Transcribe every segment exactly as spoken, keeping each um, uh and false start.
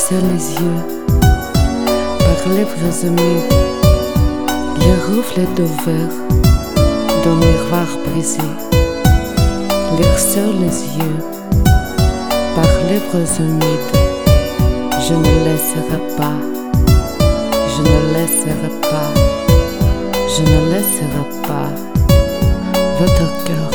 sur les yeux, par lèvres humides, les reflets de verre d'un miroir brisé. Lire sur les yeux, par lèvres humides, je ne laisserai pas, je ne laisserai pas, je ne laisserai pas votre cœur.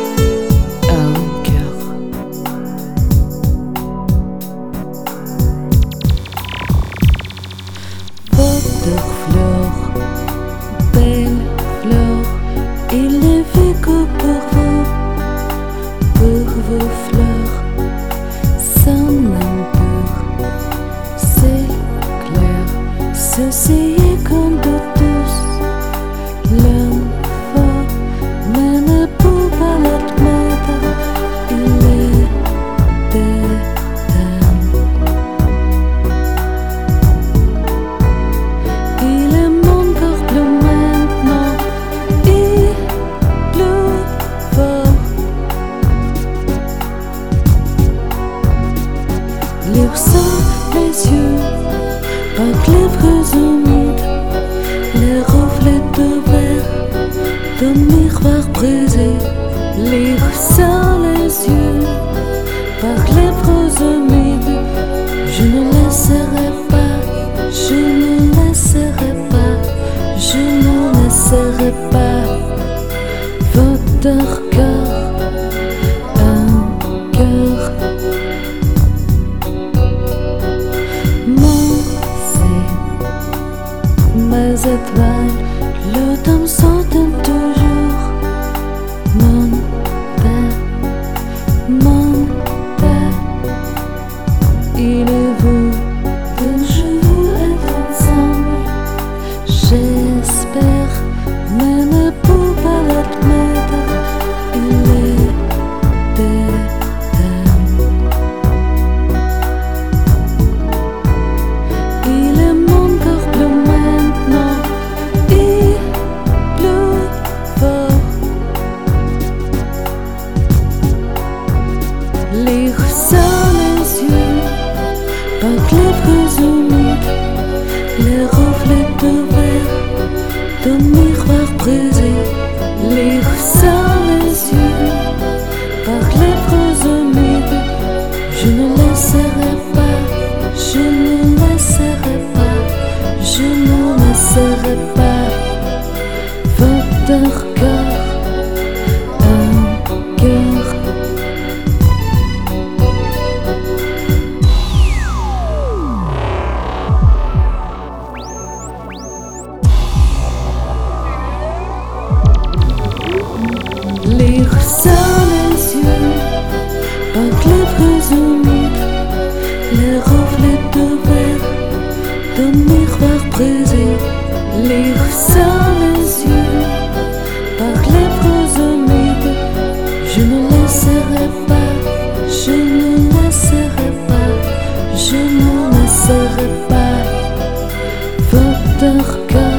Fleurs, belle fleur, il est vu que pour vous, pour vos fleurs, ça m'empure, c'est clair, ceci est comme de tous, l'homme fort, mais ne peut pas l'admettre, il est des lire sur les yeux, par lèvres humides, les reflets de verre d'un miroir brisé. Lire sur les yeux, par lèvres humides, je ne laisserai pas, je ne laisserai pas, je ne laisserai pas votre cœur, un cœur. Mes étoiles, le temps s'entend toujours. Mon père, mon père, il est vous que je veux être ensemble. J'espère, mais ne peux pas l'admettre. Il est d'éternel. Il est mon cœur bleu. Lire sur les yeux, par lèvres humides, les reflets de verre d'un miroir brisé. Lire sur les yeux, par lèvres humides, je ne laisserai pas, je ne laisserai pas, je ne laisserai pas votre cœur, un cœur. Lire sur les yeux, par lèvres humides, les reflets de verre d'un miroir brisé. Lire sur les yeux, par lèvres humides, je ne laisserai pas, je ne laisserai pas, je ne laisserai pas votre cœur.